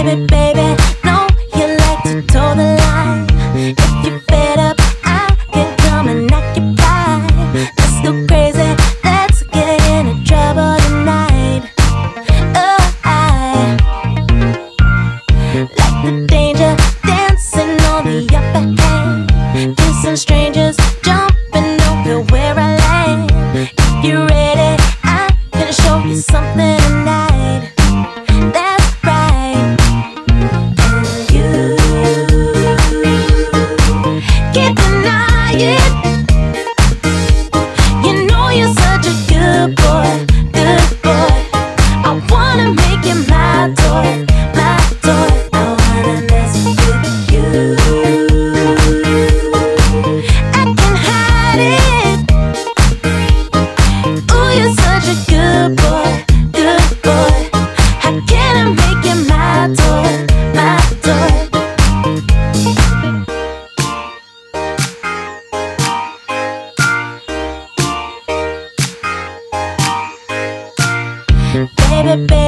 Baby, baby, no, you like to toe the line. If you're fed up, I can come and occupy. Let's go crazy, let's get into trouble tonight. Oh, I like the danger, dancing on the upper hand, kissing strangers, jumping over where I land. If you're ready, I'm gonna show you something tonight. That's right. And you can't deny it. You know you're such a good boy, good boy. I wanna make you my toy, my toy. I wanna mess with you. I can hide it. Ooh, you're such a good boy, good boy. How can I make you my toy, my toy? Baby, baby.